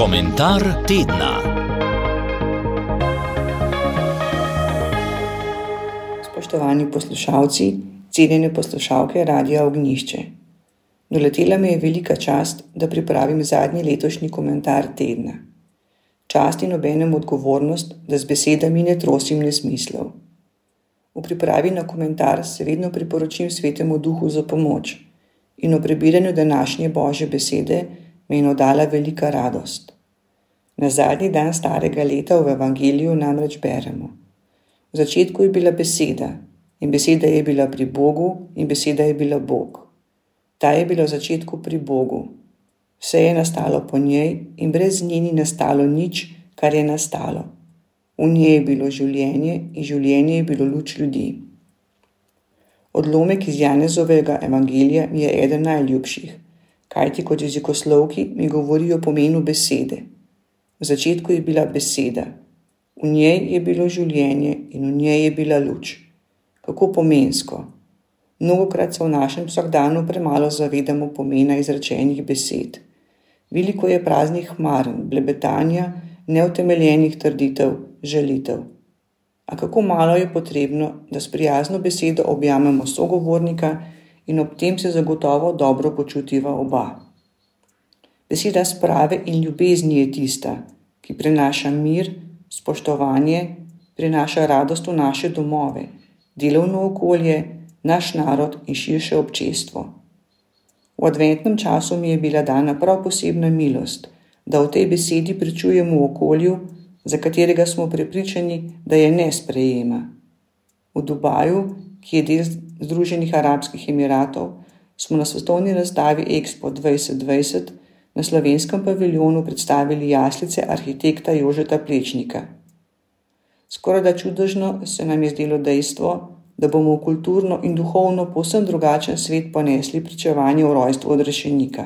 Komentar tedna. Spoštovani poslušalci, cenjene poslušalke Radia Ognjišče. Doletela me je velika čast, da pripravim zadnji letošnji komentar tedna. Čast in obenem odgovornost, da z besedami ne trosim nesmislov. V pripravi na komentar se vedno priporočim Svetemu Duhu za pomoč in o prebiranju današnje Božje besede me je navdala velika radost. Na zadnji dan starega leta v Evangeliju namreč beremo: v začetku je bila beseda, in beseda je bila pri Bogu, in beseda je bila Bog. Ta je bila v začetku pri Bogu. Vse je nastalo po njej in brez nje ni nastalo nič, kar je nastalo. V njej je bilo življenje in življenje je bilo luč ljudi. Odlomek iz Janezovega Evangelija mi je eden najljubših, kajti kot jezikoslovki mi govori o pomenu besede. V začetku je bila beseda, v njej je bilo življenje in v njej je bila luč. Kako pomensko! Mnogokrat se v našem vsakdanu premalo zavedamo pomena izrečenih besed. Veliko je praznih hmarn, blebetanja, neutemeljenih trditev, žalitev. A kako malo je potrebno, da s prijazno besedo objamemo sogovornika in ob tem se zagotovo dobro počutiva oba. Beseda sprave in ljubezni je tista, ki prinaša mir, spoštovanje, prinaša radost v naše domove, delovno okolje, naš narod in širše občestvo. V adventnem času mi je bila dana prav posebna milost, da v tej besedi pričujemo v okolju, za katerega smo prepričani, da je ne sprejema. V Dubaju, ki je del Združenih arabskih emiratov, smo na svetovni razstavi Expo 2020 na slovenskem paviljonu predstavili jaslice arhitekta Jožeta Plečnika. Skorajda čudežno se nam je zdelo dejstvo, da bomo v kulturno in duhovno povsem drugačen svet ponesli pričevanje o rojstvu odrešenika.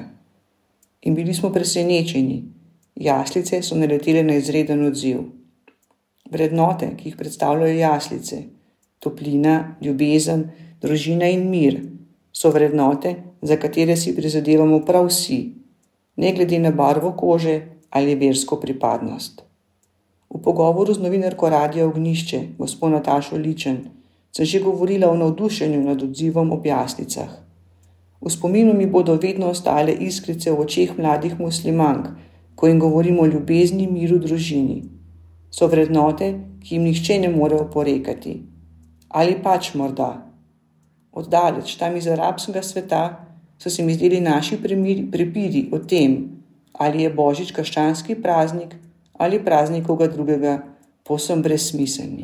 In bili smo presenečeni. Jaslice so naletele na izreden odziv. Vrednote, ki jih predstavljajo jaslice, toplina, ljubezen, družina in mir, so vrednote, za katere si prizadevamo prav vsi, ne glede na barvo kože ali versko pripadnost. V pogovoru z novinarko Radia Ognjišče, gospo Natašo Ličen, sem že govorila o navdušenju nad odzivom ob jaslicah. V spominu mi bodo vedno ostale iskrice v očeh mladih muslimank, ko jim govorimo o ljubezni, miru, družini. So vrednote, ki jim nihče ne more oporekati. Ali pač morda? Oddaleč, tam iz arabskega sveta, so se mi zdeli naši prepiri o tem, ali je Božič krščanski praznik ali praznik koga drugega, povsem brezsmiselni.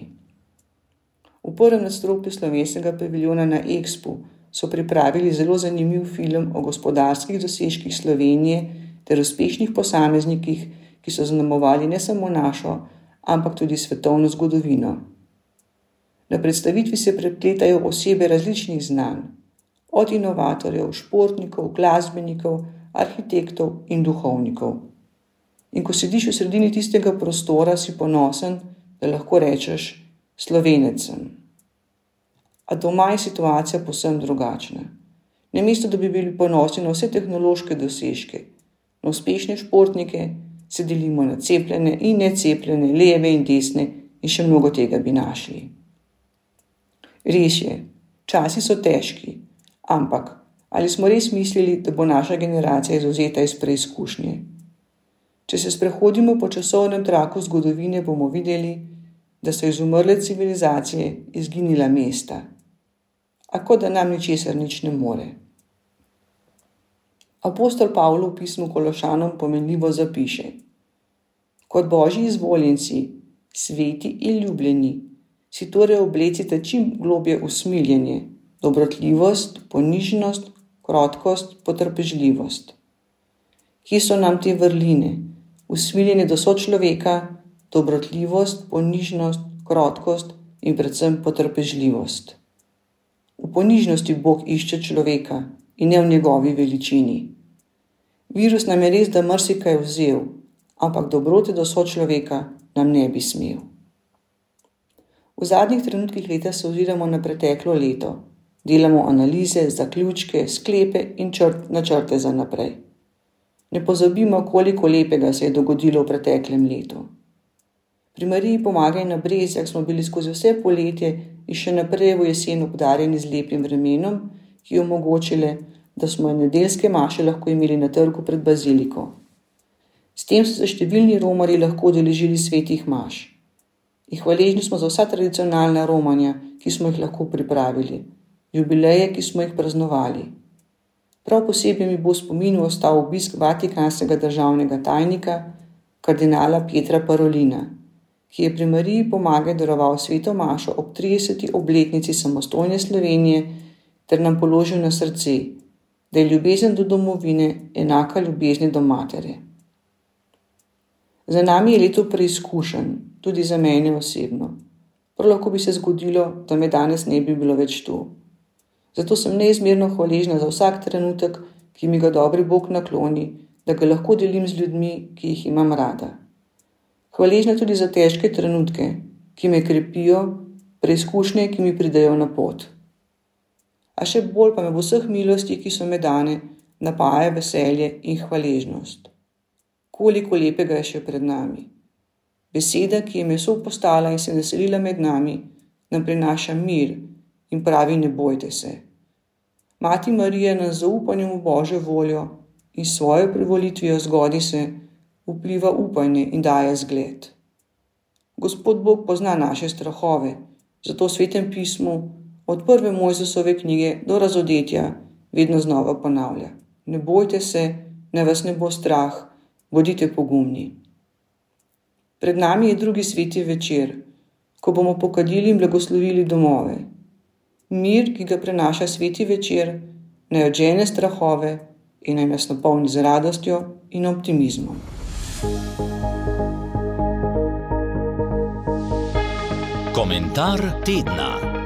V prvem nadstropju slovenskega paviljona na Expu so pripravili zelo zanimiv film o gospodarskih dosežkih Slovenije ter uspešnih posameznikih, ki so zaznamovali ne samo našo, ampak tudi svetovno zgodovino. Na predstavitvi se prepletajo osebe različnih znanj, od inovatorjev, športnikov, glasbenikov, arhitektov in duhovnikov. In ko sediš v sredini tistega prostora, si ponosen, da lahko rečeš: Slovenec sem. A doma je situacija povsem drugačna. Namesto da bi bili ponosni na vse tehnološke dosežke, na uspešne športnike, se delimo na cepljene in necepljene, leve in desne in še mnogo tega bi našli. Res je, časi so težki, ampak ali smo res mislili, da bo naša generacija izvzeta iz preizkušnje? Če se sprehodimo po časovnem traku zgodovine, bomo videli, da so izumrle civilizacije, izginila mesta. A kot da nam ničesar nič ne more. Apostol Pavlo v pismu Kološanom pomenljivo zapiše: kot Božji izvoljenci, sveti in ljubljeni, si torej oblecite čim globje usmiljenje, dobrotljivost, ponižnost, krotkost, potrpežljivost. Kje so nam te vrline? Usmiljenje do sočloveka, dobrotljivost, ponižnost, krotkost in predvsem potrpežljivost. V ponižnosti Bog išče človeka in ne v njegovi veličini. Virus nam je res, da marsikaj vzel, ampak dobrote do sočloveka nam ne bi smel. V zadnjih trenutkih leta se oziramo na preteklo leto, delamo analize, zaključke, sklepe in načrte za naprej. Ne pozabimo, koliko lepega se je dogodilo v preteklem letu. Pri Mariji Pomagaj na Brezjah smo bili skozi vse poletje in še naprej v jesen obdarjeni z lepim vremenom, ki je omogočile, da smo nedeljske maše lahko imeli na trgu pred baziliko. S tem so se številni romarji lahko udeležili svetih maš. In hvaležni smo za vsa tradicionalna romanja, ki smo jih lahko pripravili, jubileje, ki smo jih praznovali. Prav posebej mi bo v spominu ostal obisk vatikanskega državnega tajnika, kardinala Pietra Parolina, ki je pri Mariji Pomagaj daroval sveto mašo ob 30. obletnici samostojne Slovenije ter nam položil na srce, da je ljubezen do domovine enaka ljubezni do matere. Za nami je leto preizkušenj, tudi za mene osebno. Prav lahko bi se zgodilo, da me danes ne bi bilo več tu. Zato sem neizmerno hvaležna za vsak trenutek, ki mi ga dobri Bog nakloni, da ga lahko delim z ljudmi, ki jih imam rada. Hvaležna tudi za težke trenutke, ki me krepijo, preizkušnje, ki mi pridejo na pot. A še bolj pa me v vseh milostih, ki so me dane, napaja veselje in hvaležnost. Koliko lepega je še pred nami. Beseda, ki je meso postala in se naselila med nami, nam prinaša mir in pravi: ne bojte se. Mati Marija nas z zaupanjem v Božjo voljo in svojo privolitvijo zgodi se vpliva upanje in daje zgled. Gospod Bog pozna naše strahove, zato v Svetem pismu od prve Mojzesove knjige do Razodetja vedno znova ponavlja: ne bojte se, naj vas ne bo strah, bodite pogumni. Pred nami je drugi sveti večer, ko bomo pokadili in blagoslovili domove. Mir, ki ga prenaša sveti večer, naj odžene strahove in naj nas napolni z radostjo in optimizmom. Komentar tedna.